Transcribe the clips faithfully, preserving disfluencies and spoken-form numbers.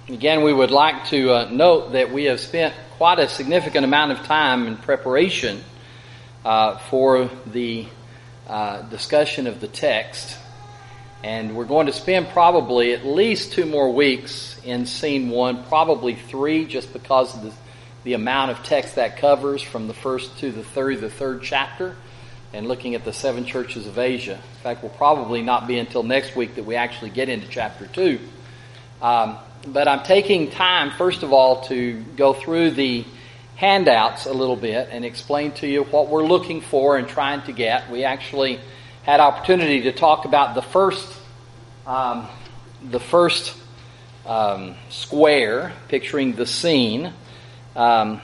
Again, we would like to uh, note that we have spent quite a significant amount of time in preparation uh, for the uh, discussion of the text. And we're going to spend probably at least two more weeks in scene one, probably three, just because of the, the amount of text that covers from the first to the third, the third chapter, and looking at the seven churches of Asia. In fact, we'll probably not be until next week that we actually get into chapter two. Um, but I'm taking time, first of all, to go through the handouts a little bit and explain to you what we're looking for and trying to get. We actually had opportunity to talk about the first, um, the first um, square, picturing the scene um,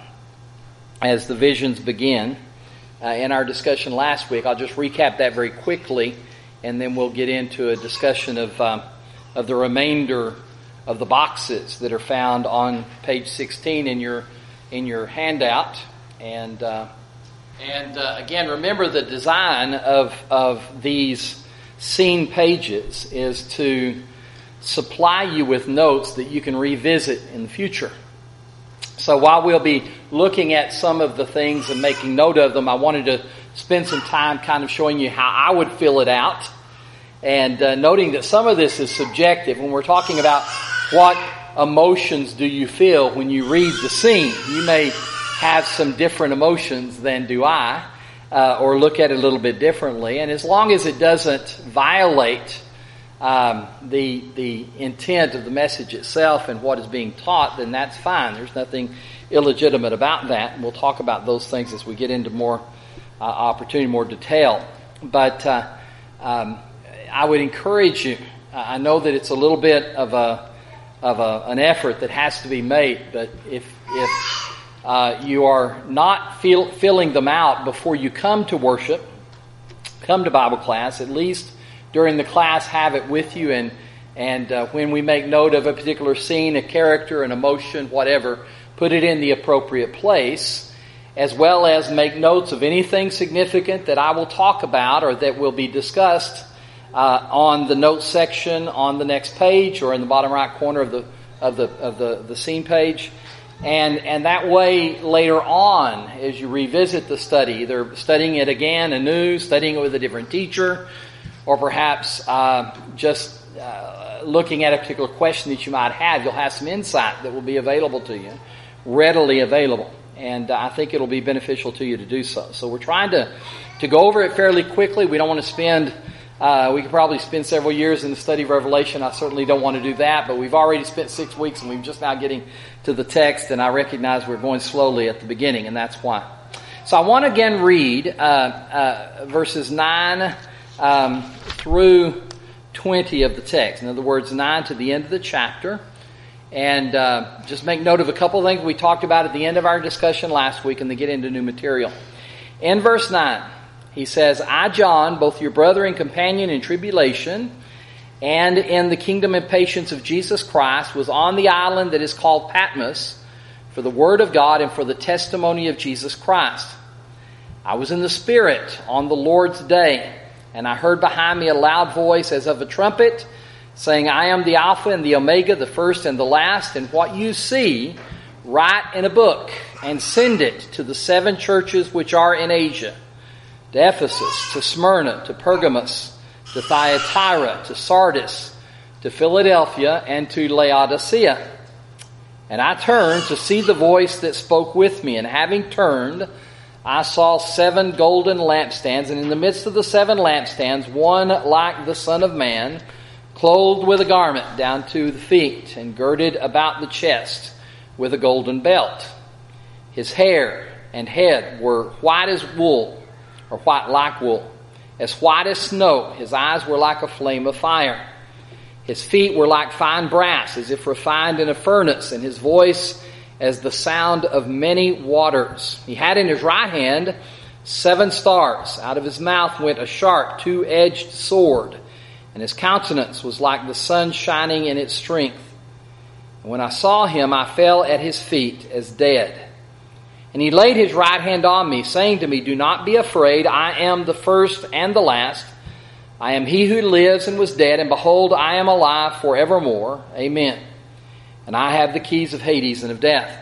as the visions begin. Uh, in our discussion last week, I'll just recap that very quickly, and then we'll get into a discussion of um, of the remainder of the boxes that are found on page sixteen in your in your handout. And uh, and uh, again, remember the design of of these scene pages is to supply you with notes that you can revisit in the future. So while we'll be looking at some of the things and making note of them, I wanted to spend some time kind of showing you how I would fill it out, and uh, noting that some of this is subjective. When we're talking about what emotions do you feel when you read the scene, you may have some different emotions than do I, uh, or look at it a little bit differently. And as long as it doesn't violate Um, the the intent of the message itself and what is being taught, then that's fine. There's nothing illegitimate about that. And we'll talk about those things as we get into more uh, opportunity, more detail. But uh, um, I would encourage you. I know that it's a little bit of a of a, an effort that has to be made. But if if uh, you are not feel, filling them out before you come to worship, come to Bible class, at least during the class, have it with you, and and uh, when we make note of a particular scene, a character, an emotion, whatever, put it in the appropriate place, as well as make notes of anything significant that I will talk about or that will be discussed uh, on the notes section on the next page or in the bottom right corner of the of the of the, the scene page. And and that way, later on, as you revisit the study, either studying it again anew, studying it with a different teacher, or perhaps uh, just uh, looking at a particular question that you might have, you'll have some insight that will be available to you, readily available. And uh, I think it'll be beneficial to you to do so. So we're trying to, to go over it fairly quickly. We don't want to spend, uh, we could probably spend several years in the study of Revelation. I certainly don't want to do that, but we've already spent six weeks and we're just now getting to the text, and I recognize we're going slowly at the beginning, and that's why. So I want to again read uh, uh, verses nine Um, through twenty of the text. In other words, nine to the end of the chapter. And uh, just make note of a couple of things we talked about at the end of our discussion last week, and then get into new material. In verse nine, he says, I, John, both your brother and companion in tribulation, and in the kingdom and patience of Jesus Christ, was on the island that is called Patmos for the word of God and for the testimony of Jesus Christ. I was in the Spirit on the Lord's day, and I heard behind me a loud voice as of a trumpet, saying, I am the Alpha and the Omega, the first and the last, and what you see, write in a book, and send it to the seven churches which are in Asia, to Ephesus, to Smyrna, to Pergamos, to Thyatira, to Sardis, to Philadelphia, and to Laodicea. And I turned to see the voice that spoke with me, and having turned, I saw seven golden lampstands, and in the midst of the seven lampstands, one like the Son of Man, clothed with a garment down to the feet, and girded about the chest with a golden belt. His hair and head were white as wool, or white like wool, as white as snow. His eyes were like a flame of fire. His feet were like fine brass, as if refined in a furnace, and his voice as the sound of many waters. He had in his right hand seven stars. Out of his mouth went a sharp two-edged sword, and his countenance was like the sun shining in its strength. And when I saw him, I fell at his feet as dead. And he laid his right hand on me, saying to me, do not be afraid. I am the first and the last. I am he who lives and was dead, and behold, I am alive forevermore. Amen. and I have the keys of Hades and of death.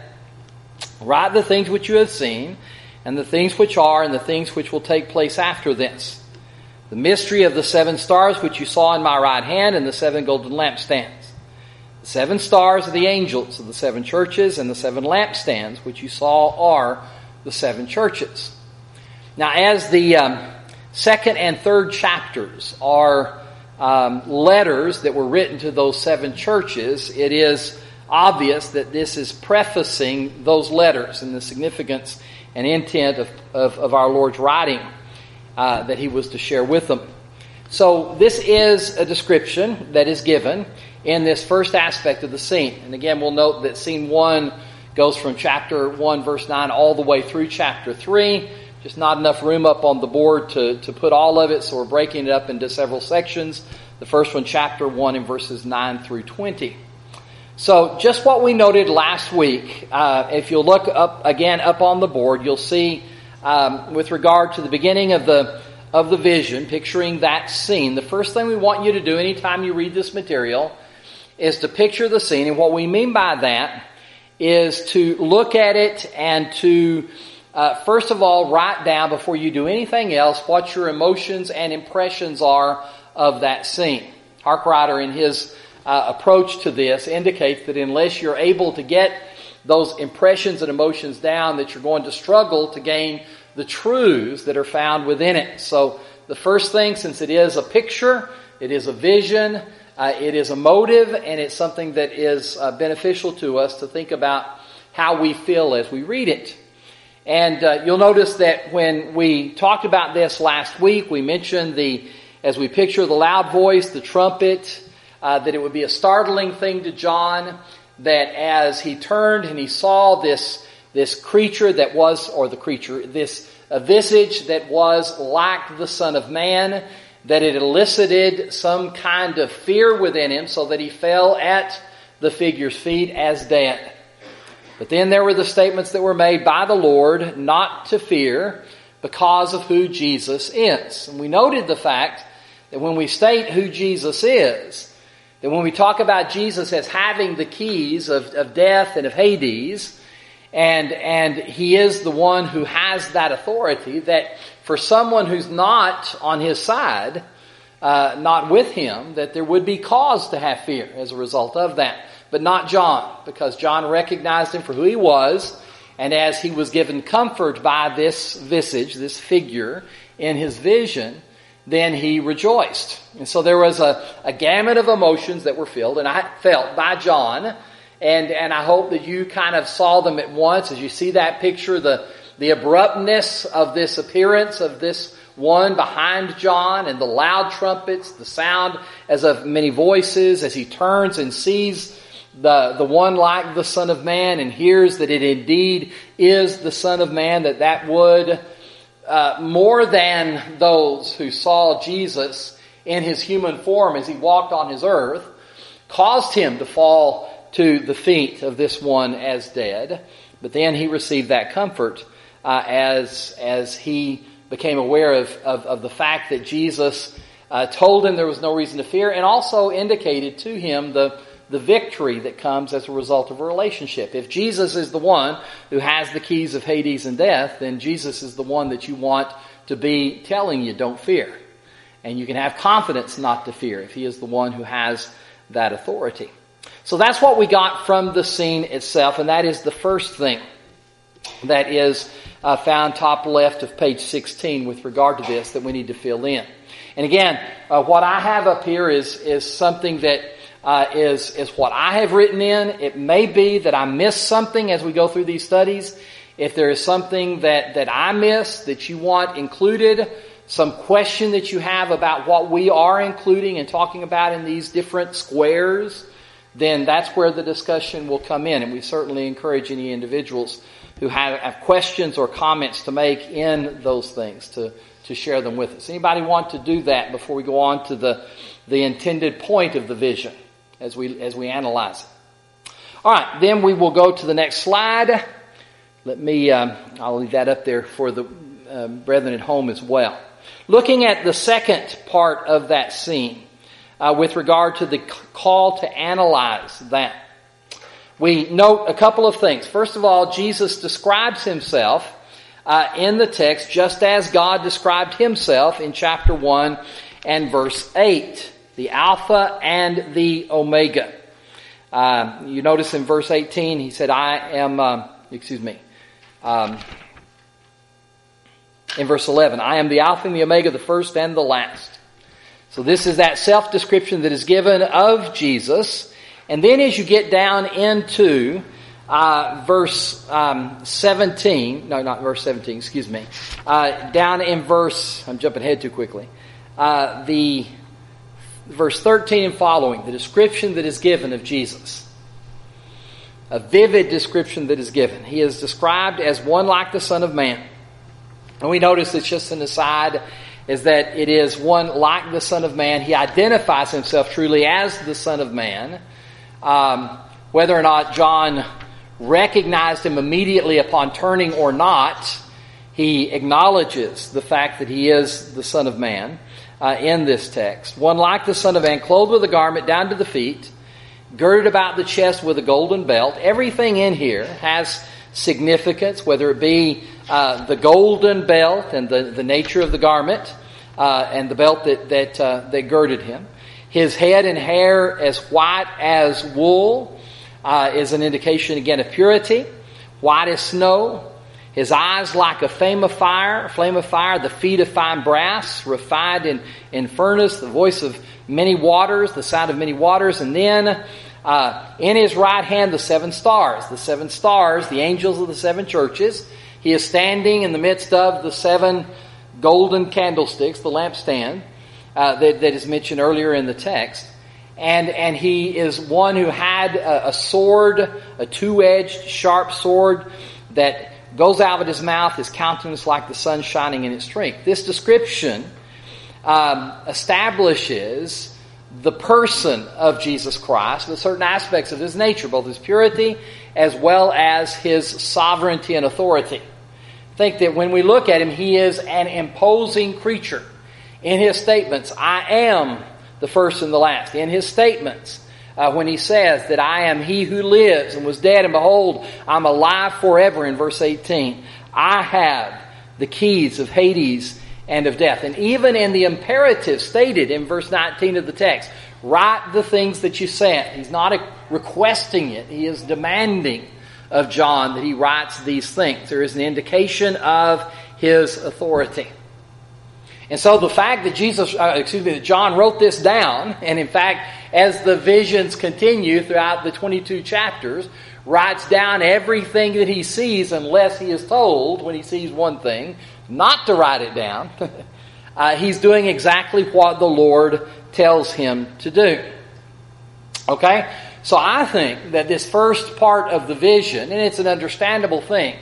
Write the things which you have seen, and the things which are, and the things which will take place after this. The mystery of the seven stars which you saw in my right hand, and the seven golden lampstands. The seven stars are the angels of the seven churches, and the seven lampstands which you saw are the seven churches. Now, as the um, second and third chapters are um, letters that were written to those seven churches, it is obvious that this is prefacing those letters and the significance and intent of, of, of our Lord's writing uh, that He was to share with them. So this is a description that is given in this first aspect of the scene. And again, we'll note that scene one goes from chapter one, verse nine, all the way through chapter three. Just not enough room up on the board to, to put all of it, so we're breaking it up into several sections. The first one, chapter one, in verses nine through twenty. So just what we noted last week, uh, if you'll look up again up on the board, you'll see um, with regard to the beginning of the of the vision, picturing that scene, the first thing we want you to do anytime you read this material is to picture the scene. And what we mean by that is to look at it and to, uh, first of all, write down before you do anything else what your emotions and impressions are of that scene. Harkrider, in his uh, approach to this, indicates that unless you're able to get those impressions and emotions down, that you're going to struggle to gain the truths that are found within it. So the first thing, since it is a picture, it is a vision, uh, it is a motive, and it's something that is uh, beneficial to us to think about how we feel as we read it. And uh, you'll notice that when we talked about this last week, we mentioned the, as we picture the loud voice, the trumpet, uh, that it would be a startling thing to John, that as he turned and he saw this This creature that was, or the creature, this a visage that was like the Son of Man, that it elicited some kind of fear within him so that he fell at the figure's feet as dead. But then there were the statements that were made by the Lord not to fear because of who Jesus is. And we noted the fact that when we state who Jesus is, that when we talk about Jesus as having the keys of, of death and of Hades, And and He is the one who has that authority, that for someone who's not on His side, uh, not with Him, that there would be cause to have fear as a result of that. But not John, because John recognized Him for who He was, and as he was given comfort by this visage, this figure, in his vision, then he rejoiced. And so there was a, a gamut of emotions that were filled, and I felt by John. And and I hope that you kind of saw them at once as you see that picture, the, the abruptness of this appearance of this one behind John, and the loud trumpets, the sound as of many voices as he turns and sees the, the one like the Son of Man and hears that it indeed is the Son of Man, that that would, uh, more than those who saw Jesus in His human form as He walked on His earth, caused him to fall to the feet of this one as dead. But then he received that comfort uh, as as he became aware of, of, of the fact that Jesus uh, told him there was no reason to fear, and also indicated to him the, the victory that comes as a result of a relationship. If Jesus is the one who has the keys of Hades and death, then Jesus is the one that you want to be telling you, don't fear. And you can have confidence not to fear if He is the one who has that authority. So that's what we got from the scene itself, and that is the first thing that is uh, found top left of page sixteen with regard to this that we need to fill in. And again, uh, what I have up here is is something that uh, is is what I have written in. It may be that I missed something as we go through these studies. If there is something that, that I missed that you want included, some question that you have about what we are including and talking about in these different squares, then that's where the discussion will come in. And we certainly encourage any individuals who have, have questions or comments to make in those things to, to share them with us. Anybody want to do that before we go on to the, the intended point of the vision as we, as we analyze it? All right, then we will go to the next slide. Let me, um, I'll leave that up there for the uh, brethren at home as well. Looking at the second part of that scene, Uh, with regard to the call to analyze that. we note a couple of things. First of all, Jesus describes himself uh, in the text just as God described himself in chapter one and verse eight. The Alpha and the Omega. Uh, you notice in verse eighteen, he said, I am, um, excuse me, um, in verse eleven, I am the Alpha and the Omega, the first and the last. So this is that self-description that is given of Jesus. And then as you get down into uh, verse um, seventeen, no, not verse seventeen, excuse me, uh, down in verse, I'm jumping ahead too quickly, uh, the verse thirteen and following, the description that is given of Jesus. A vivid description that is given. He is described as one like the Son of Man. And we notice it's just an aside, is that it is one like the Son of Man. He identifies himself truly as the Son of Man. Um, whether or not John recognized him immediately upon turning or not, he acknowledges the fact that he is the Son of Man uh, in this text. One like the Son of Man, clothed with a garment down to the feet, girded about the chest with a golden belt. Everything in here has significance, whether it be uh, the golden belt and the, the nature of the garment uh, and the belt that that, uh, that girded him. His head and hair as white as wool uh, is an indication again of purity. White as snow. His eyes like a flame of fire, flame of fire, the feet of fine brass, refined in, in furnace, the voice of many waters, the sound of many waters, and then uh, in his right hand the seven stars. The seven stars, the angels of the seven churches. He is standing in the midst of the seven golden candlesticks, the lampstand, uh, that, that is mentioned earlier in the text. And, and he is one who had a, a sword, a two-edged, sharp sword that goes out of his mouth, his countenance like the sun shining in its strength. This description um, establishes the person of Jesus Christ with certain aspects of his nature, both his purity as well as his sovereignty and authority. I think that when we look at him, he is an imposing creature. In his statements, I am the first and the last. In his statements, Uh, when he says that I am he who lives and was dead, and behold, I'm alive forever in verse eighteen. I have the keys of Hades and of death. And even in the imperative stated in verse nineteen of the text, write the things that you sent. He's not requesting it. He is demanding of John that he writes these things. There is an indication of his authority. And so the fact that Jesus, uh, excuse me, that John wrote this down, and in fact, as the visions continue throughout the twenty-two chapters, writes down everything that he sees unless he is told when he sees one thing not to write it down. uh, he's doing exactly what the Lord tells him to do. Okay? So I think that this first part of the vision, and it's an understandable thing,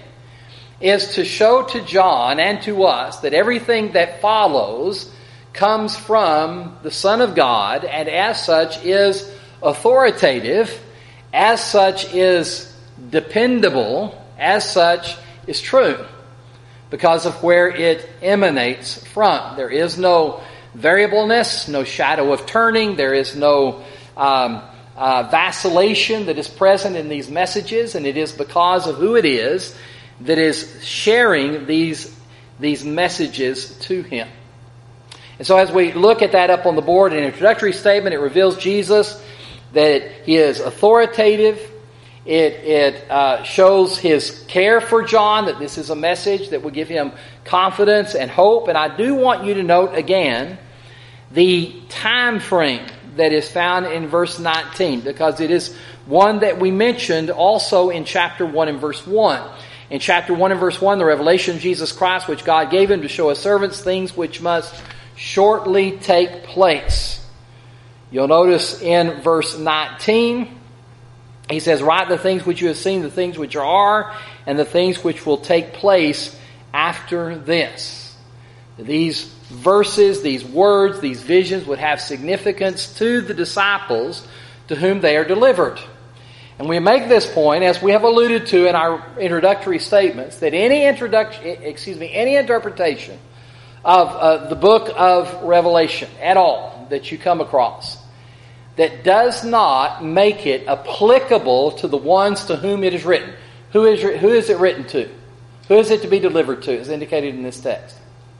is to show to John and to us that everything that follows comes from the Son of God, and as such is authoritative, as such is dependable, as such is true, because of where it emanates from. There is no variableness, no shadow of turning, there is no um, uh, vacillation that is present in these messages, and it is because of who it is that is sharing these, these messages to him. And so as we look at that up on the board, an introductory statement, it reveals Jesus, that he is authoritative. It, it uh, shows his care for John, that this is a message that will give him confidence and hope. And I do want you to note again the time frame that is found in verse nineteen, because it is one that we mentioned also in chapter one and verse one. In chapter one and verse one, the revelation of Jesus Christ, which God gave him to show his servants things which must shortly take place. You'll notice in verse nineteen, he says, write the things which you have seen, the things which are, and the things which will take place after this. These verses, these words, these visions would have significance to the disciples to whom they are delivered. And we make this point, as we have alluded to in our introductory statements, that any introduction, excuse me, any interpretation of uh, the book of Revelation at all that you come across, that does not make it applicable to the ones to whom it is written. Who is, who is it written to? Who is it to be delivered to, as indicated in this text?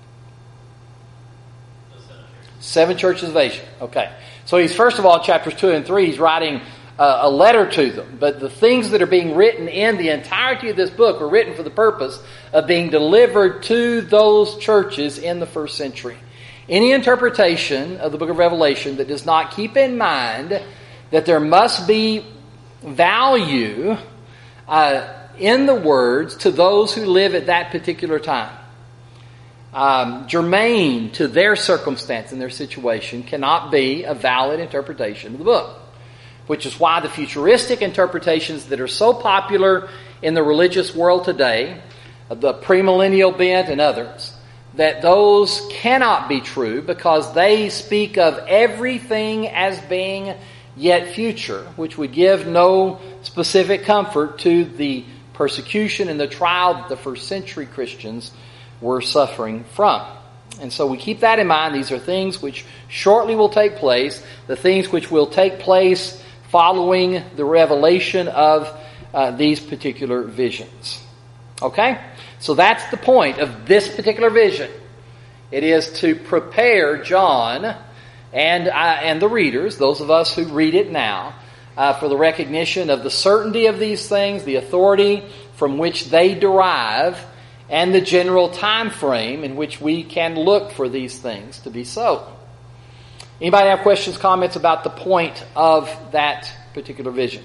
Seven churches of Asia. Okay. So he's, first of all, in chapters two and three, he's writing uh, a letter to them. But the things that are being written in the entirety of this book are written for the purpose of being delivered to those churches in the first century. Any interpretation of the book of Revelation that does not keep in mind that there must be value uh, in the words to those who live at that particular time, um, germane to their circumstance and their situation, cannot be a valid interpretation of the book. Which is why the futuristic interpretations that are so popular in the religious world today, the premillennial bent and others, that those cannot be true because they speak of everything as being yet future, which would give no specific comfort to the persecution and the trial that the first century Christians were suffering from. And so we keep that in mind. These are things which shortly will take place, the things which will take place following the revelation of uh, these particular visions. Okay? So that's the point of this particular vision. It is to prepare John and uh, and the readers, those of us who read it now, uh, for the recognition of the certainty of these things, the authority from which they derive, and the general time frame in which we can look for these things to be so. Anybody have questions, comments about the point of that particular vision?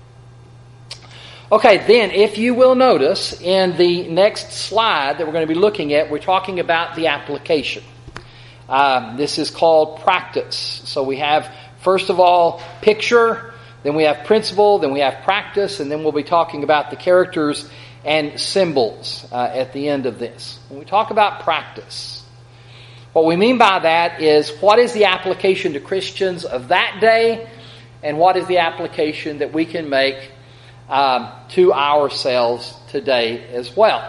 Okay, then, if you will notice, in the next slide that we're going to be looking at, we're talking about the application. Um, this is called practice. So we have, first of all, picture, then we have principle, then we have practice, and then we'll be talking about the characters and symbols uh, at the end of this. When we talk about practice, what we mean by that is what is the application to Christians of that day, and what is the application that we can make um, to ourselves today as well.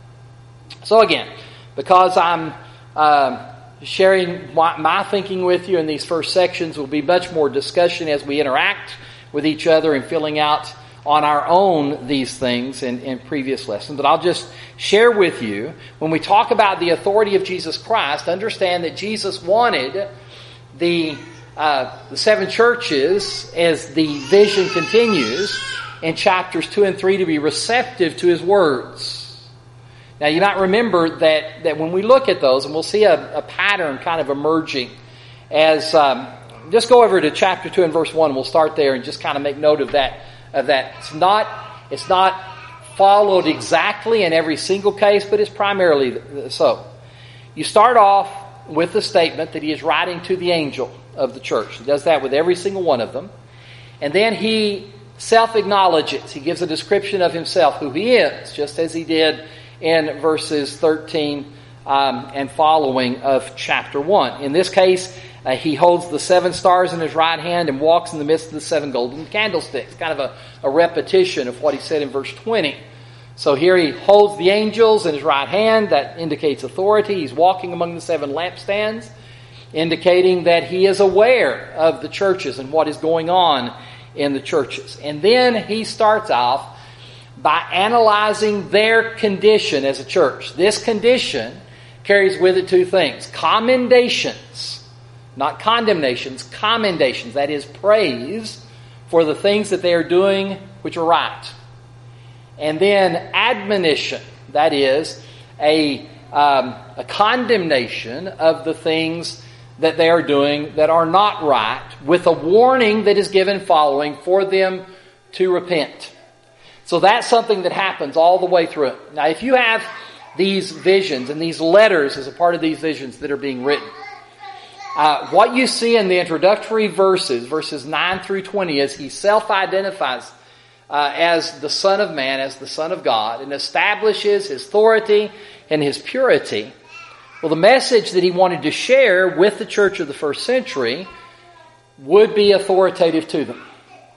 So again, because I'm um, sharing my, my thinking with you in these first sections, will be much more discussion as we interact with each other and filling out on our own these things in, in previous lessons. But I'll just share with you, when we talk about the authority of Jesus Christ, understand that Jesus wanted the, uh, the seven churches, as the vision continues in chapters two and three, to be receptive to His words. Now you might remember that, that when we look at those, and we'll see a, a pattern kind of emerging as, um, just go over to chapter two and verse one, and we'll start there and just kind of make note of that. Of that. It's not, it's not followed exactly in every single case, but it's primarily so. You start off with the statement that he is writing to the angel of the church. He does that with every single one of them. And then he self-acknowledges. He gives a description of himself, who he is, just as he did in verses thirteen um, and following of chapter one. In this case, Uh, he holds the seven stars in his right hand and walks in the midst of the seven golden candlesticks. Kind of a, a repetition of what he said in verse twenty. So here he holds the angels in his right hand. That indicates authority. He's walking among the seven lampstands, indicating that he is aware of the churches and what is going on in the churches. And then he starts off by analyzing their condition as a church. This condition carries with it two things: commendations. Not condemnations, commendations. That is praise for the things that they are doing which are right. And then admonition. That is a, um, a condemnation of the things that they are doing that are not right, with a warning that is given following for them to repent. So that's something that happens all the way through it. Now if you have these visions and these letters as a part of these visions that are being written, Uh, what you see in the introductory verses, verses nine through twenty, is he self-identifies uh, as the Son of Man, as the Son of God, and establishes his authority and his purity. Well, the message that he wanted to share with the church of the first century would be authoritative to them.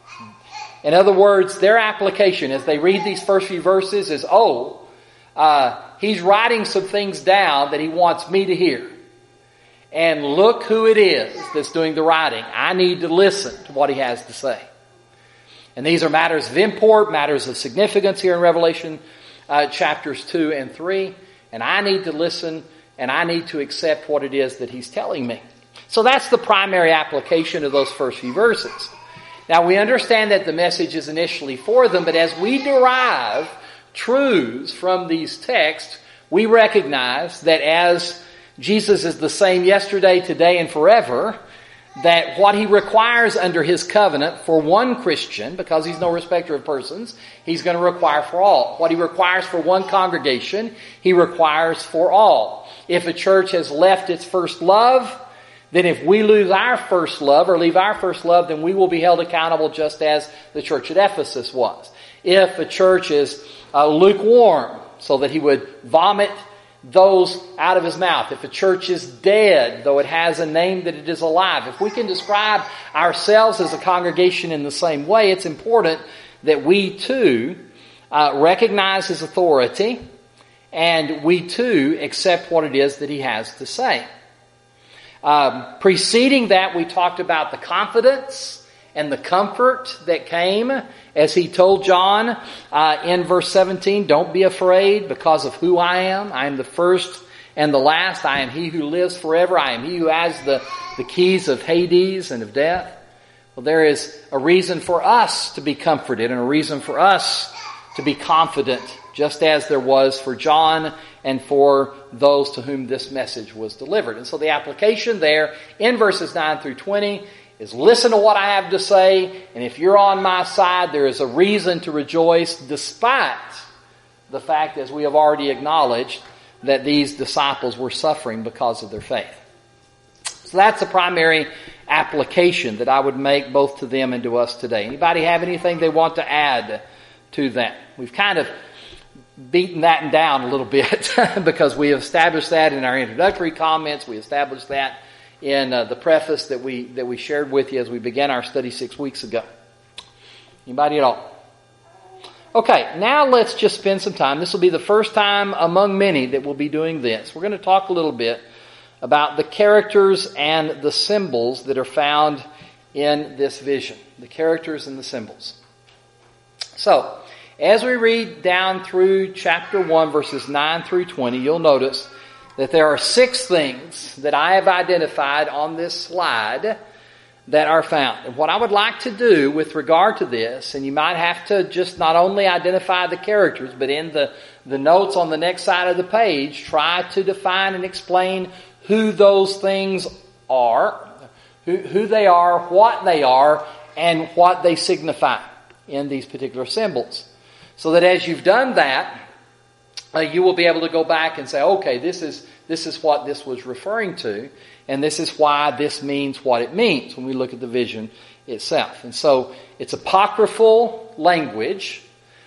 In other words, their application as they read these first few verses is, oh, uh, he's writing some things down that he wants me to hear. and look who it is that's doing the writing. I need to listen to what he has to say. And these are matters of import, matters of significance here in Revelation uh, chapters two and three. And I need to listen and I need to accept what it is that he's telling me. So that's the primary application of those first few verses. Now we understand that the message is initially for them, but as we derive truths from these texts, we recognize that as Jesus is the same yesterday, today, and forever, that what he requires under his covenant for one Christian, because he's no respecter of persons, he's going to require for all. What he requires for one congregation, he requires for all. If a church has left its first love, then if we lose our first love or leave our first love, then we will be held accountable just as the church at Ephesus was. If a church is uh, lukewarm, so that he would vomit those out of his mouth. If a church is dead, though it has a name that it is alive. If we can describe ourselves as a congregation in the same way, it's important that we too uh, recognize his authority and we too accept what it is that he has to say. Um, preceding that, we talked about the confidence and the comfort that came as he told John uh, in verse seventeen, don't be afraid because of who I am. I am the first and the last. I am he who lives forever. I am he who has the, the keys of Hades and of death. Well, there is a reason for us to be comforted and a reason for us to be confident, just as there was for John and for those to whom this message was delivered. And so the application there in verses nine through twenty is listen to what I have to say, and if you're on my side, there is a reason to rejoice despite the fact, as we have already acknowledged, that these disciples were suffering because of their faith. So that's the primary application that I would make both to them and to us today. Anybody have anything they want to add to that? We've kind of beaten that down a little bit because we have established that in our introductory comments. We established that in uh, the preface that we that we shared with you as we began our study six weeks ago. Anybody at all? Okay, now let's just spend some time. This will be the first time among many that we'll be doing this. We're going to talk a little bit about the characters and the symbols that are found in this vision. The characters and the symbols. So, as we read down through chapter one, verses nine through twenty, you'll notice that there are six things that I have identified on this slide that are found. And what I would like to do with regard to this, and you might have to just not only identify the characters, but in the, the notes on the next side of the page, try to define and explain who those things are, who, who they are, what they are, and what they signify in these particular symbols. So that as you've done that, Uh, you will be able to go back and say, okay, this is this is what this was referring to, and this is why this means what it means when we look at the vision itself. And so it's apocryphal language,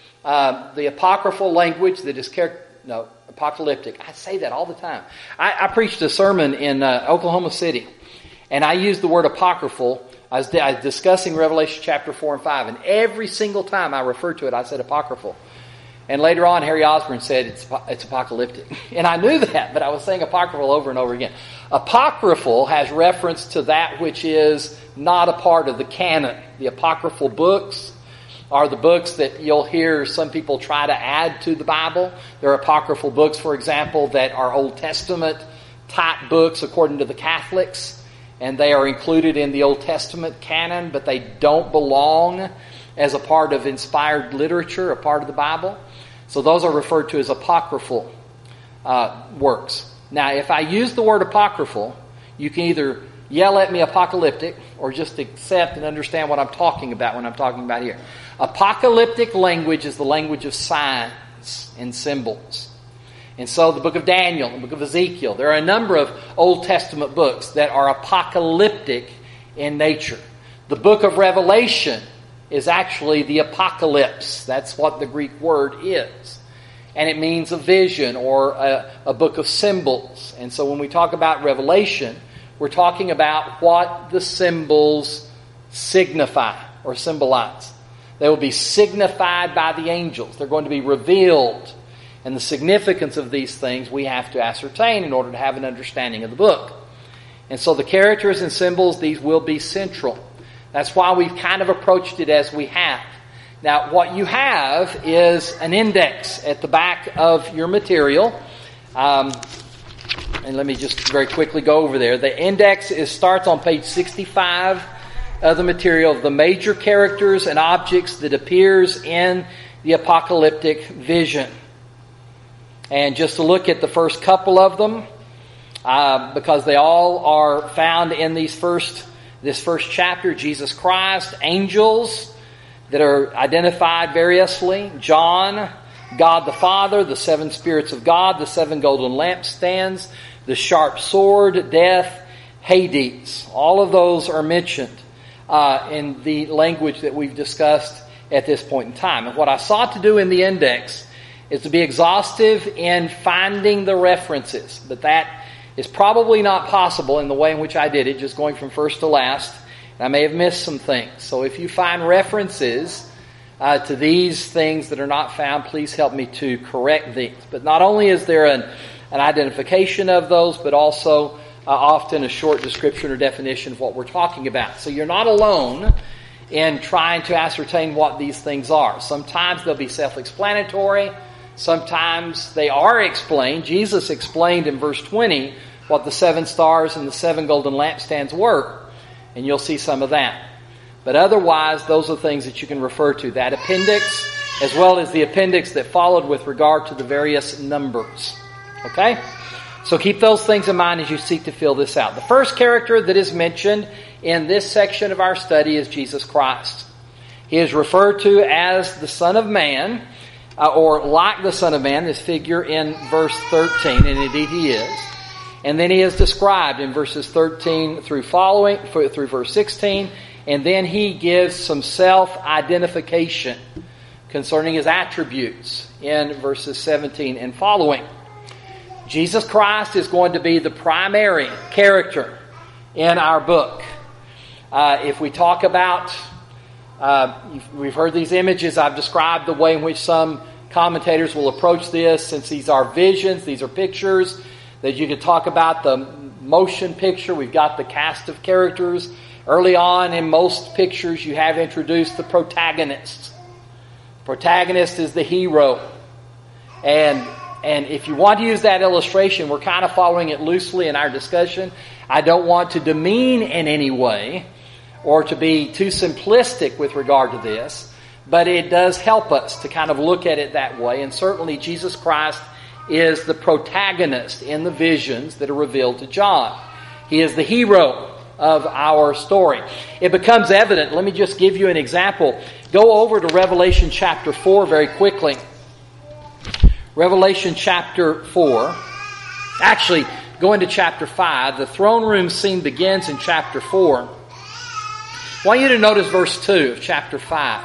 uh, the apocryphal language that is char- no apocalyptic. I say that all the time. I, I preached a sermon in uh, Oklahoma City, and I used the word apocryphal. I was, I was discussing Revelation chapter four and five, and every single time I referred to it, I said apocryphal. And later on, Harry Osborne said it's it's apocalyptic. And I knew that, but I was saying apocryphal over and over again. Apocryphal has reference to that which is not a part of the canon. The apocryphal books are the books that you'll hear some people try to add to the Bible. There are apocryphal books, for example, that are Old Testament type books according to the Catholics. And they are included in the Old Testament canon, but they don't belong as a part of inspired literature, a part of the Bible. So those are referred to as apocryphal uh, works. Now, if I use the word apocryphal, you can either yell at me apocalyptic or just accept and understand what I'm talking about when I'm talking about here. Apocalyptic language is the language of signs and symbols. And so the book of Daniel, the book of Ezekiel, there are a number of Old Testament books that are apocalyptic in nature. The book of Revelation is actually the apocalypse. That's what the Greek word is. And it means a vision or a, a book of symbols. And so when we talk about Revelation, we're talking about what the symbols signify or symbolize. They will be signified by the angels. They're going to be revealed. And the significance of these things we have to ascertain in order to have an understanding of the book. And so the characters and symbols, these will be central. That's why we've kind of approached it as we have. Now, what you have is an index at the back of your material. Um, and let me just very quickly go over there. The index is starts on page sixty-five of the material of the major characters and objects that appears in the apocalyptic vision. And just to look at the first couple of them, uh, because they all are found in these first this first chapter: Jesus Christ, angels that are identified variously, John, God the Father, the seven spirits of God, the seven golden lampstands, the sharp sword, death, Hades. All of those are mentioned uh, in the language that we've discussed at this point in time. And what I sought to do in the index is to be exhaustive in finding the references. But that is probably not possible in the way in which I did it, just going from first to last. I may have missed some things. So if you find references uh, to these things that are not found, please help me to correct these. But not only is there an, an identification of those, but also uh, often a short description or definition of what we're talking about. So you're not alone in trying to ascertain what these things are. Sometimes they'll be self-explanatory. Sometimes they are explained. Jesus explained in verse twenty what the seven stars and the seven golden lampstands were. And you'll see some of that. But otherwise, those are things that you can refer to. That appendix, as well as the appendix that followed with regard to the various numbers. Okay? So keep those things in mind as you seek to fill this out. The first character that is mentioned in this section of our study is Jesus Christ. He is referred to as the Son of Man, uh, or like the Son of Man, this figure in verse thirteen, and indeed he is. And then he is described in verses thirteen through following, through verse sixteen, and then he gives some self-identification concerning his attributes in verses seventeen and following. Jesus Christ is going to be the primary character in our book. Uh, if we talk about, uh, we've heard these images, I've described the way in which some commentators will approach this, since these are visions, these are pictures, that you could talk about the motion picture. We've got the cast of characters. Early on in most pictures, you have introduced the protagonist. Protagonist is the hero. And and if you want to use that illustration, we're kind of following it loosely in our discussion. I don't want to demean in any way or to be too simplistic with regard to this, but it does help us to kind of look at it that way. And certainly Jesus Christ is the protagonist in the visions that are revealed to John. He is the hero of our story. It becomes evident. Let me just give you an example. Go over to Revelation chapter four very quickly. Revelation chapter four. Actually, go into chapter five. The throne room scene begins in chapter four. I want you to notice verse two of chapter five.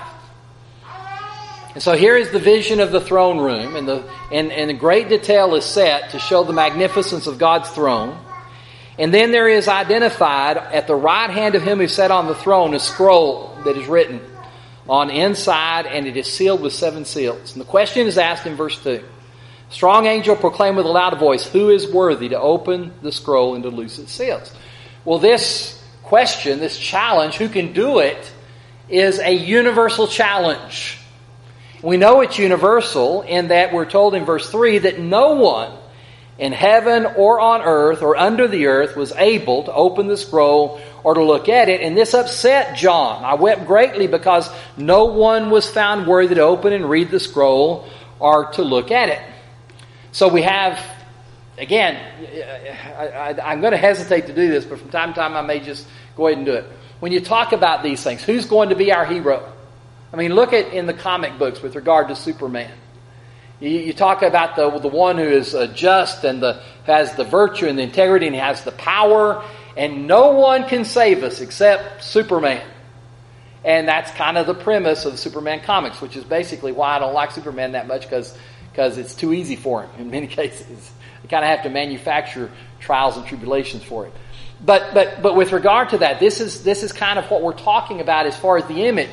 And so here is the vision of the throne room, and the and, and the great detail is set to show the magnificence of God's throne. And then there is identified at the right hand of him who sat on the throne a scroll that is written on inside, and it is sealed with seven seals. And the question is asked in verse two. Strong angel proclaimed with a loud voice, who is worthy to open the scroll and to loose its seals? Well, this question, this challenge, who can do it, is a universal challenge. We know it's universal in that we're told in verse three that no one in heaven or on earth or under the earth was able to open the scroll or to look at it. And this upset John. I wept greatly because no one was found worthy to open and read the scroll or to look at it. So we have, again, I, I, I'm going to hesitate to do this, but from time to time I may just go ahead and do it. When you talk about these things, who's going to be our hero? I mean, look at in the comic books with regard to Superman. You, you talk about the the one who is uh, just and the has the virtue and the integrity and he has the power, and no one can save us except Superman. And that's kind of the premise of the Superman comics, which is basically why I don't like Superman that much, because because it's too easy for him in many cases. You kind of have to manufacture trials and tribulations for him. But but but with regard to that, this is this is kind of what we're talking about as far as the image.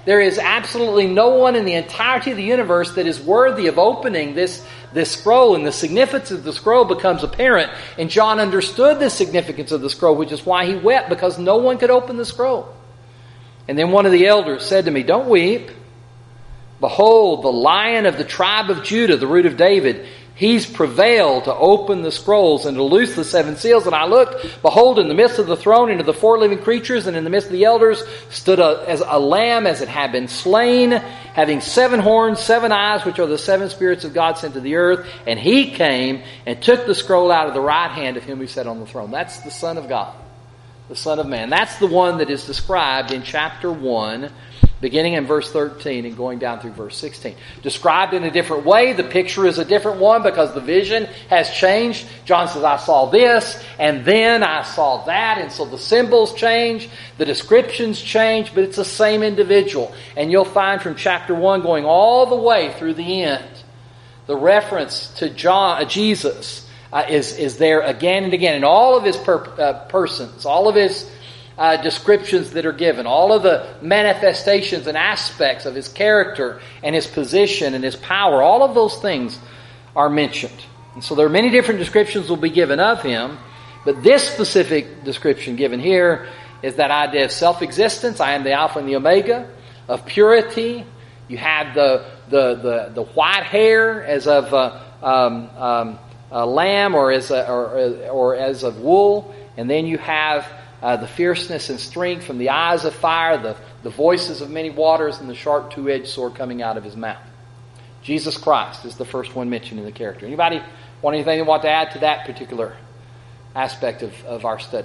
There is absolutely no one in the entirety of the universe that is worthy of opening this, this scroll, and the significance of the scroll becomes apparent. And John understood the significance of the scroll, which is why he wept, because no one could open the scroll. And then one of the elders said to me, "Don't weep. Behold, the Lion of the tribe of Judah, the root of David, He's prevailed to open the scrolls and to loose the seven seals." And I looked, behold, in the midst of the throne and of the four living creatures and in the midst of the elders stood a, as a lamb as it had been slain, having seven horns, seven eyes, which are the seven spirits of God sent to the earth. And He came and took the scroll out of the right hand of Him who sat on the throne. That's the Son of God, the Son of Man. That's the one that is described in chapter one, beginning in verse thirteen and going down through verse sixteen. Described in a different way. The picture is a different one because the vision has changed. John says, "I saw this, and then I saw that." And so the symbols change, the descriptions change, but it's the same individual. And you'll find from chapter one going all the way through the end, the reference to John, uh, Jesus uh, is, is there again and again. And all of His per, uh, persons, all of His Uh, descriptions that are given, all of the manifestations and aspects of His character and His position and His power, all of those things are mentioned. And so there are many different descriptions will be given of Him, but this specific description given here is that idea of self-existence. I am the Alpha and the Omega, of purity. You have the the the, the white hair as of a, um, um, a lamb or as a, or, or as of wool, and then you have Uh, the fierceness and strength from the eyes of fire, the, the voices of many waters, and the sharp two-edged sword coming out of His mouth. Jesus Christ is the first one mentioned in the character. Anybody want anything you want to add to that particular aspect of, of our study?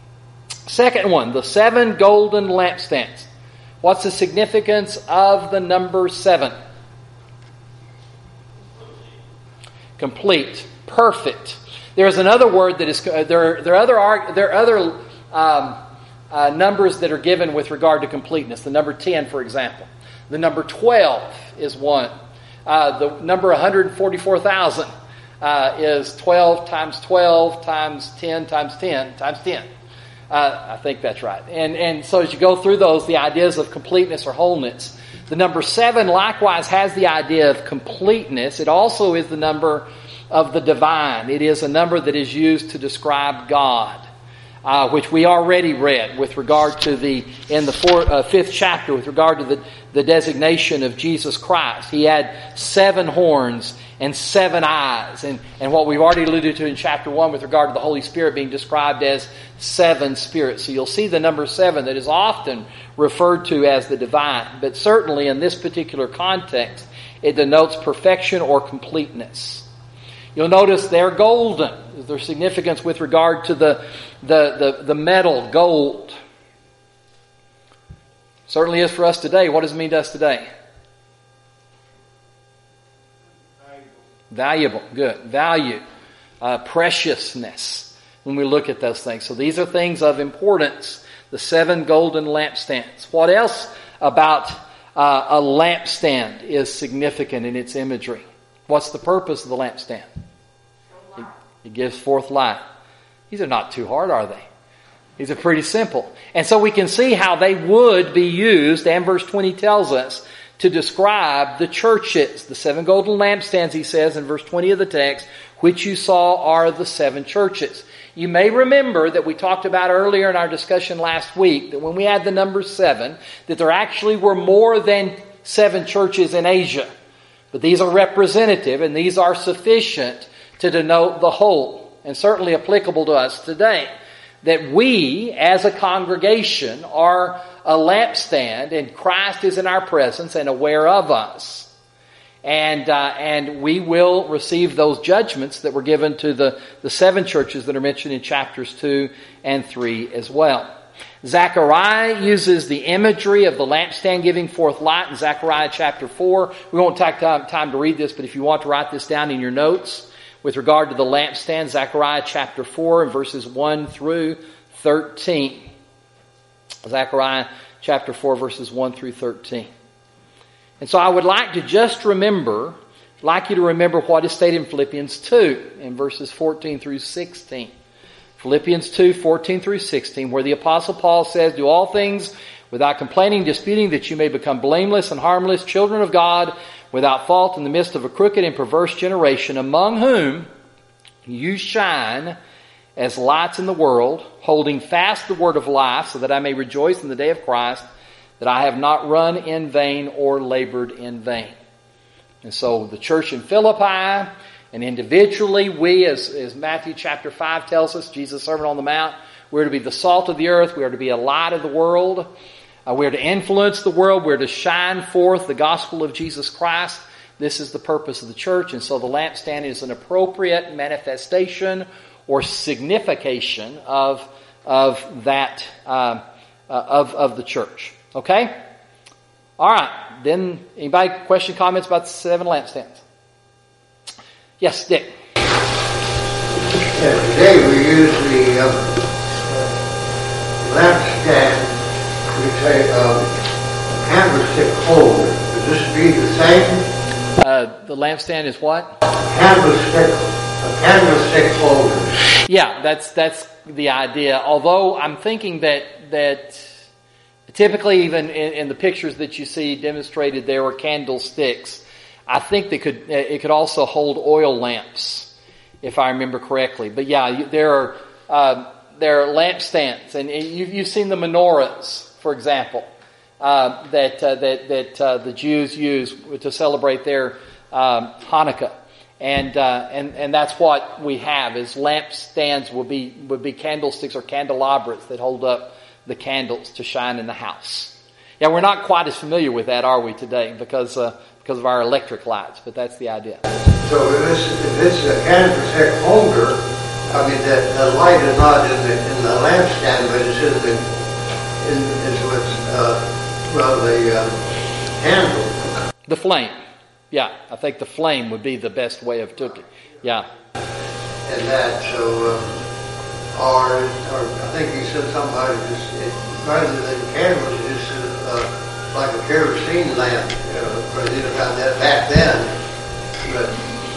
Second one, the seven golden lampstands. What's the significance of the number seven? Complete. Perfect. There's another word that is, uh, there, there are other, there are other Um, uh, numbers that are given with regard to completeness. The number ten, for example. The number twelve is one. Uh, the number one hundred forty-four thousand uh, is twelve times twelve times ten times ten times ten. Uh, I think that's right. And, and so as you go through those, the ideas of completeness or wholeness. The number seven likewise has the idea of completeness. It also is the number of the divine. It is a number that is used to describe God. Uh, which we already read with regard to the, in the fourth, uh, fifth chapter, with regard to the, the designation of Jesus Christ. He had seven horns and seven eyes. And, and what we've already alluded to in chapter one with regard to the Holy Spirit being described as seven spirits. So you'll see the number seven that is often referred to as the divine. But certainly in this particular context, it denotes perfection or completeness. You'll notice they're golden. Their significance with regard to the, the, the, the metal, gold. Certainly is for us today. What does it mean to us today? Valuable. Valuable. Good. Value. Uh, preciousness. When we look at those things. So these are things of importance. The seven golden lampstands. What else about uh, a lampstand is significant in its imagery? What's the purpose of the lampstand? It gives forth light. These are not too hard, are they? These are pretty simple. And so we can see how they would be used, and verse twenty tells us, to describe the churches. The seven golden lampstands, he says in verse twenty of the text, which you saw are the seven churches. You may remember that we talked about earlier in our discussion last week that when we had the number seven, that there actually were more than seven churches in Asia. But these are representative and these are sufficient to denote the whole, and certainly applicable to us today. That we, as a congregation, are a lampstand, and Christ is in our presence and aware of us. And uh, and we will receive those judgments that were given to the, the seven churches that are mentioned in chapters two and three as well. Zechariah uses the imagery of the lampstand giving forth light in Zechariah chapter four. We won't take time, time to read this, but if you want to write this down in your notes, with regard to the lampstand, Zechariah chapter four and verses one through thirteen. Zechariah chapter four verses one through thirteen. And so I would like to just remember, like you to remember what is stated in Philippians two in verses fourteen through sixteen. Philippians two, fourteen through sixteen, where the Apostle Paul says, do all things without complaining, disputing, that you may become blameless and harmless, children of God, without fault in the midst of a crooked and perverse generation, among whom you shine as lights in the world, holding fast the word of life, so that I may rejoice in the day of Christ, that I have not run in vain or labored in vain. And so the church in Philippi, and individually, we, as, as Matthew chapter five tells us, Jesus' Sermon on the Mount, we're to be the salt of the earth. We are to be a light of the world. Uh, we're to influence the world. We're to shine forth the gospel of Jesus Christ. This is the purpose of the church. And so the lampstand is an appropriate manifestation or signification of, of that, uh, uh, of, of the church. Okay? All right. Then, anybody question, comments about the seven lampstands? Yes, Dick. Yeah, today we use the uh, lampstand, we say um, candlestick holder. Would this be the same? Uh, the lampstand is what? Candlestick, a candlestick holder. Yeah, that's that's the idea. Although I'm thinking that that typically, even in, in the pictures that you see demonstrated, there were candlesticks. I think they could it could also hold oil lamps, if I remember correctly. But yeah, there are uh, there are lampstands, and you've, you've seen the menorahs, for example, uh, that uh, that that uh, the Jews use to celebrate their um, Hanukkah, and uh, and and that's what we have is lampstands would be would be candlesticks or candelabras that hold up the candles to shine in the house. Yeah, we're not quite as familiar with that, are we, today? Because uh, because of our electric lights, but that's the idea. So if this, if this is a candlestick holder, I mean, the, the light is not in the in the lampstand, but it's in the in is what's uh, well the um, candle. The flame, yeah. I think the flame would be the best way of doing it. Yeah. And that so, um, or or I think he said something about it. Just it, rather than candles, it's just uh, like a kerosene lamp, you know, because you didn't have that back then. But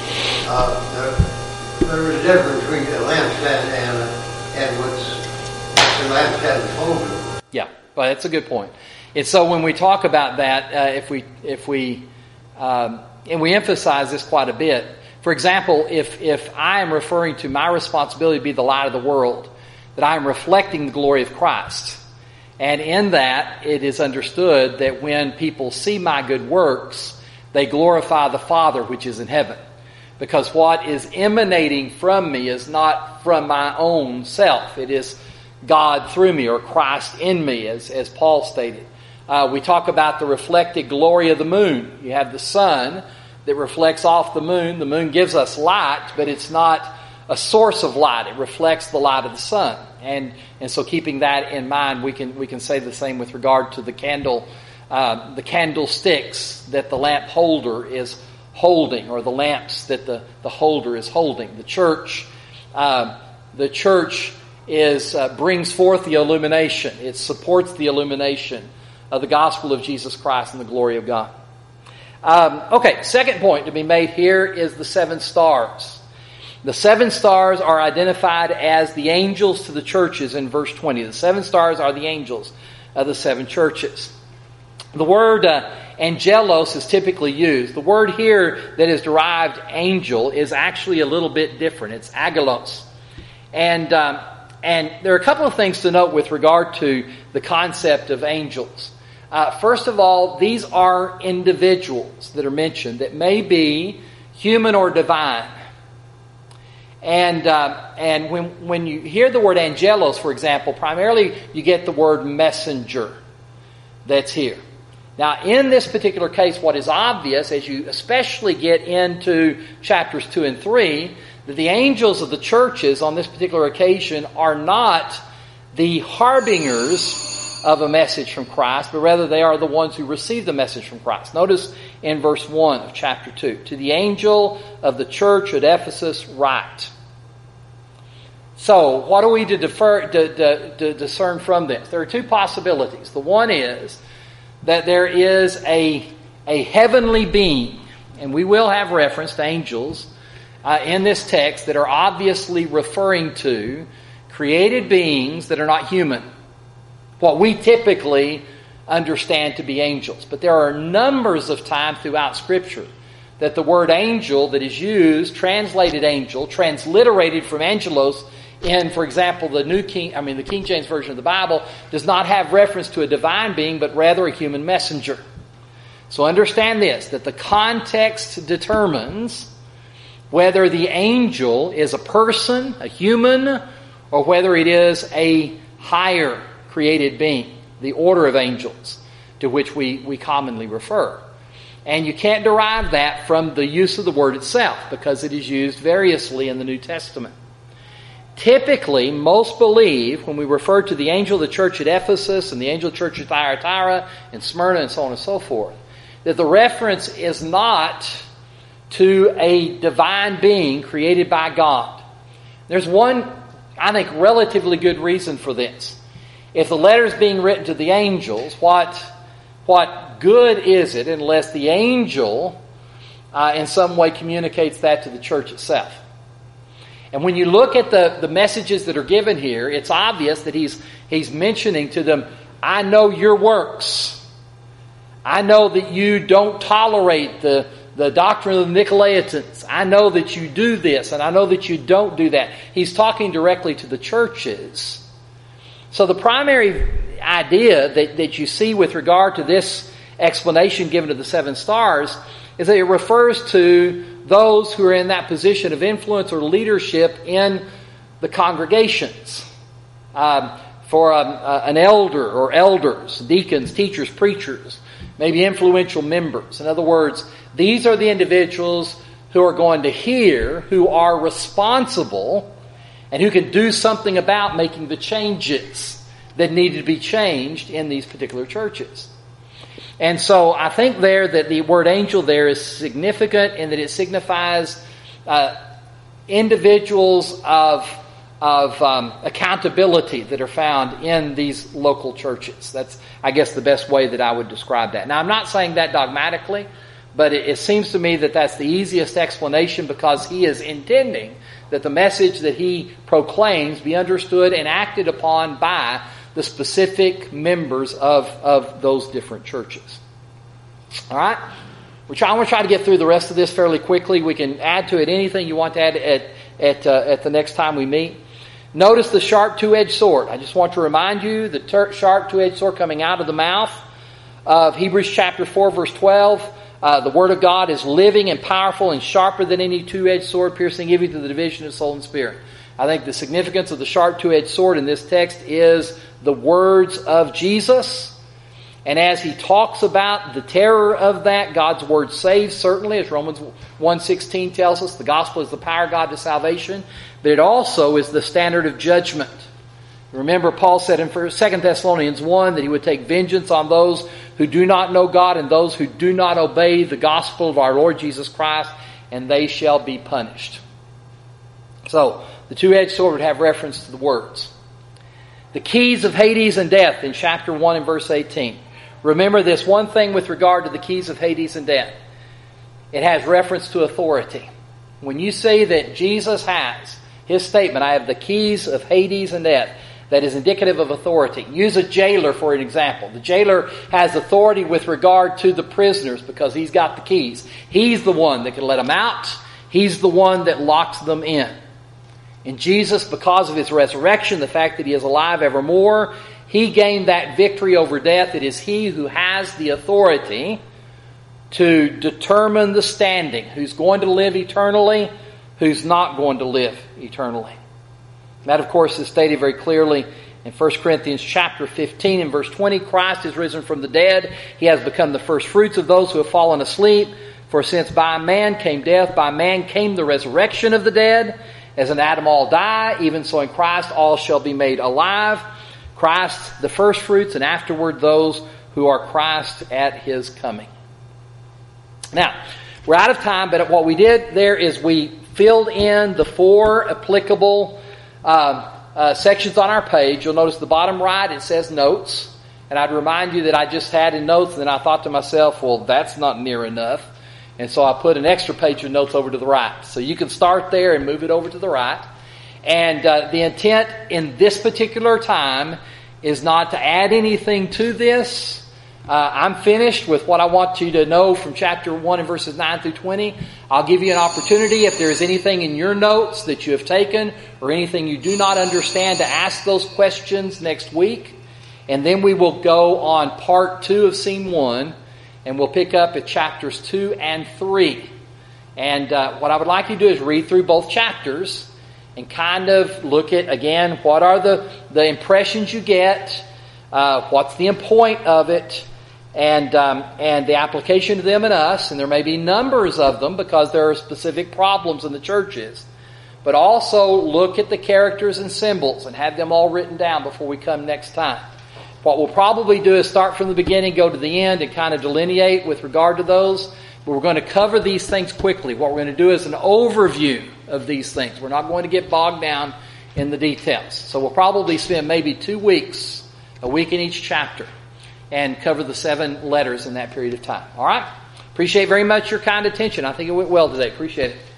uh, there, there is a difference between a lampstand and and what's the lampstand holder. Yeah, well, that's a good point. And so when we talk about that, uh, if we if we um, and we emphasize this quite a bit. For example, if if I am referring to my responsibility to be the light of the world, that I am reflecting the glory of Christ. And in that, it is understood that when people see my good works, they glorify the Father which is in heaven. Because what is emanating from me is not from my own self. It is God through me, or Christ in me, as, as Paul stated. Uh, we talk about the reflected glory of the moon. You have the sun that reflects off the moon. The moon gives us light, but it's not a source of light. It reflects the light of the sun. And and so keeping that in mind, we can we can say the same with regard to the candle, uh, the candlesticks that the lamp holder is holding, or the lamps that the, the holder is holding. The church, uh, the church is uh, brings forth the illumination. It supports the illumination of the gospel of Jesus Christ and the glory of God. Um, okay, second point to be made here is the seven stars. The seven stars are identified as the angels to the churches in verse twenty. The seven stars are the angels of the seven churches. The word uh, angelos is typically used. The word here that is derived angel is actually a little bit different. It's agelos. And, um, and there are a couple of things to note with regard to the concept of angels. Uh, first of all, these are individuals that are mentioned that may be human or divine. And uh, and when when you hear the word angelos, for example, primarily you get the word messenger that's here. Now, in this particular case, what is obvious, as you especially get into chapters two and three, that the angels of the churches on this particular occasion are not the harbingers of a message from Christ, but rather they are the ones who receive the message from Christ. Notice in verse one of chapter two, to the angel of the church at Ephesus write. So, what are we to, defer, to, to, to discern from this? There are two possibilities. The one is that there is a, a heavenly being, and we will have reference to angels uh, in this text that are obviously referring to created beings that are not human. What we typically understand to be angels. But there are numbers of times throughout Scripture that the word angel that is used, translated angel, transliterated from angelos, in, for example, the New King, I mean the King James Version of the Bible, does not have reference to a divine being, but rather a human messenger. So understand this, that the context determines whether the angel is a person, a human, or whether it is a higher created being, the order of angels, to which we, we commonly refer. And you can't derive that from the use of the word itself, because it is used variously in the New Testament. Typically, most believe, when we refer to the angel of the church at Ephesus and the angel of the church at Thyatira and Smyrna and so on and so forth, that the reference is not to a divine being created by God. There's one, I think, relatively good reason for this. If the letter is being written to the angels, what, what good is it unless the angel uh, in some way communicates that to the church itself? And when you look at the, the messages that are given here, it's obvious that he's, he's mentioning to them, I know your works. I know that you don't tolerate the, the doctrine of the Nicolaitans. I know that you do this, and I know that you don't do that. He's talking directly to the churches. So the primary idea that, that you see with regard to this explanation given to the seven stars is that it refers to those who are in that position of influence or leadership in the congregations. Um, for um, uh, an elder or elders, deacons, teachers, preachers, maybe influential members. In other words, these are the individuals who are going to hear, who are responsible, and who can do something about making the changes that need to be changed in these particular churches. And so I think there that the word angel there is significant in that it signifies uh, individuals of, of um, accountability that are found in these local churches. That's, I guess, the best way that I would describe that. Now, I'm not saying that dogmatically, but it, it seems to me that that's the easiest explanation, because he is intending that the message that he proclaims be understood and acted upon by the specific members of, of those different churches. All right? We're trying, I want to try to get through the rest of this fairly quickly. We can add to it anything you want to add at, at, uh, at the next time we meet. Notice the sharp two-edged sword. I just want to remind you the ter- sharp two-edged sword coming out of the mouth of Hebrews chapter four, verse twelve. Uh, the Word of God is living and powerful and sharper than any two-edged sword, piercing even to the division of soul and spirit. I think the significance of the sharp two-edged sword in this text is the words of Jesus. And as he talks about the terror of that, God's Word saves, certainly, as Romans one sixteen tells us, the gospel is the power of God to salvation, but it also is the standard of judgment. Remember, Paul said in Second Thessalonians one that he would take vengeance on those who do not know God and those who do not obey the gospel of our Lord Jesus Christ, and they shall be punished. So, the two-edged sword would have reference to the words. The keys of Hades and death in chapter one and verse eighteen. Remember this one thing with regard to the keys of Hades and death. It has reference to authority. When you say that Jesus has his statement, I have the keys of Hades and death, that is indicative of authority. Use a jailer for an example. The jailer has authority with regard to the prisoners because he's got the keys. He's the one that can let them out. He's the one that locks them in. And Jesus, because of his resurrection, the fact that he is alive evermore, he gained that victory over death. It is he who has the authority to determine the standing. Who's going to live eternally, who's not going to live eternally. That, of course, is stated very clearly in First Corinthians chapter fifteen and verse twenty. Christ is risen from the dead. He has become the first fruits of those who have fallen asleep. For since by man came death, by man came the resurrection of the dead. As in Adam all die, even so in Christ all shall be made alive. Christ the first fruits, and afterward those who are Christ at his coming. Now, we're out of time, but what we did there is we filled in the four applicable uh, uh, sections on our page. You'll notice the bottom right, it says notes. And I'd remind you that I just had in notes, and then I thought to myself, well, that's not near enough. And so I put an extra page of notes over to the right. So you can start there and move it over to the right. And uh, the intent in this particular time is not to add anything to this, uh, I'm finished with what I want you to know from chapter one and verses nine through twenty. I'll give you an opportunity if there is anything in your notes that you have taken or anything you do not understand to ask those questions next week. And then we will go on part two of scene one, and we'll pick up at chapters two and three. And uh, what I would like you to do is read through both chapters and kind of look at, again, what are the, the impressions you get, uh, what's the point of it, and um, and the application to them and us. And there may be numbers of them because there are specific problems in the churches. But also look at the characters and symbols and have them all written down before we come next time. What we'll probably do is start from the beginning, go to the end, and kind of delineate with regard to those. But we're going to cover these things quickly. What we're going to do is an overview of these things. We're not going to get bogged down in the details. So we'll probably spend maybe two weeks, a week in each chapter, and cover the seven letters in that period of time. All right? Appreciate very much your kind attention. I think it went well today. Appreciate it.